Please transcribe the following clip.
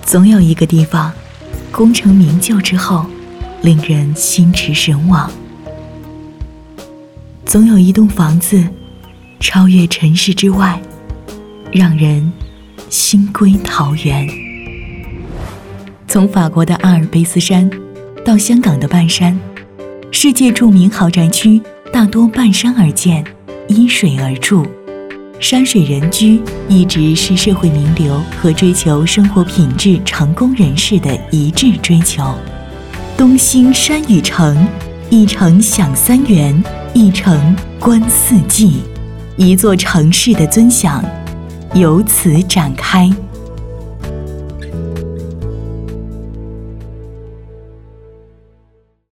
总有一个地方，功成名就之后，令人心驰神往；总有一栋房子，超越尘世之外，让人心归桃源。从法国的阿尔卑斯山到香港的半山，世界著名豪宅区大多半山而建，依水而筑。山水人居一直是社会名流和追求生活品质成功人士的一致追求。东兴山与城，一城享三元，一城观四季，一座城市的尊享由此展开。